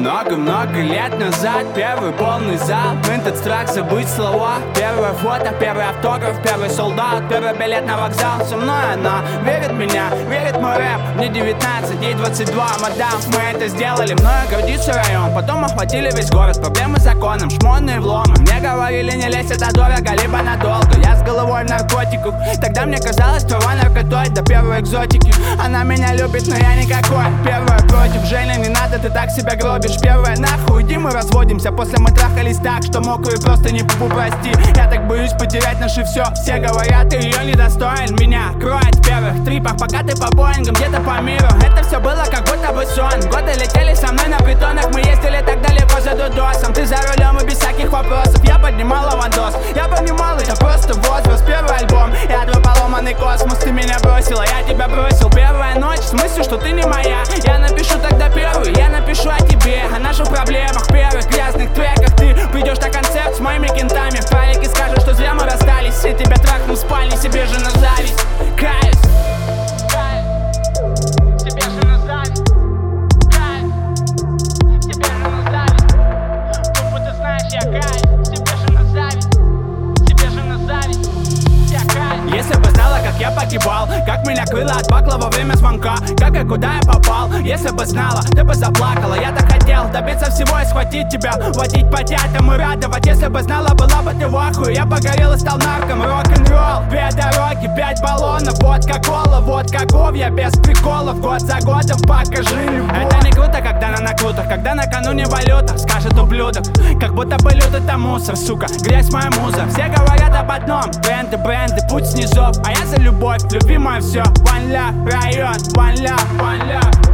Много-много лет назад первый полный зал, этот страх забыть слова. Первое фото, первый автограф, первый солдат, первый билет на вокзал. Со мной она верит в меня, верит в мой рэп. Мне 19, ей 22, мадам, мы это сделали. Мною гордится район, потом охватили весь город. Проблемы с законом, шмонные вломы. Мне говорили, не лезь, это дорого, либо надолго. Я с головой в наркотиках, тогда мне казалось, трава наркотой до первой экзотики. Она меня любит, но я никакой. Первая против, Женя, не надо, ты так себя гробишь. Первая, нахуй, иди, мы разводимся. После мы трахались так, что мокрые просто не прости. Я так боюсь потерять наше все. Все говорят, ты ее недостоин. Меня кроет в первых трипах, пока ты по Боингам, где-то по миру. Это все было как будто бы сон. Годы летели со мной на притонах, мы ездили так далеко за дудосом. Ты за рулем и без всяких вопросов. Я поднимал лавандос, я понимал, это просто возраст. Первый альбом, я твой поломанный космос. Ты меня бросила, я тебя бросил. Первая ночь, в смысле, что ты не моя. Я напишу тогда первый, я напишу о тебе, о наших проблемах, первых грязных треках. Ты придешь на концерт с моими кентами в тралике, скажешь, что зря мы расстались. Все тебя трахнул в спальне, себе же на зависть. Каюсь, себе же на зависть. Каюсь, себе же на зависть. Тупо ты знаешь, я каюсь, себе же на зависть. Себе же на зависть. Я каюсь. Если бы знала, как я погибал, как меня крыло от бакла во время звонка, как и куда я попал. Если бы знала, ты бы заплакала. Я так хотел добиться всего и схватить тебя, водить по тятам и радовать. Если бы знала, была бы ты в ахуе. Я погорел и стал нарком, рок-н-ролл. 2 дороги, 5 баллонов, водка кола, водка говья без приколов. Год за годом покажи любовь. Это не круто, когда на накрутах, когда накануне валюта скажет ублюдок, как будто бы лют это мусор, сука, грязь моя муза. Все говорят об одном, бренды, путь снизов. А я за любовь, любимое все. One love, район, one love, one love.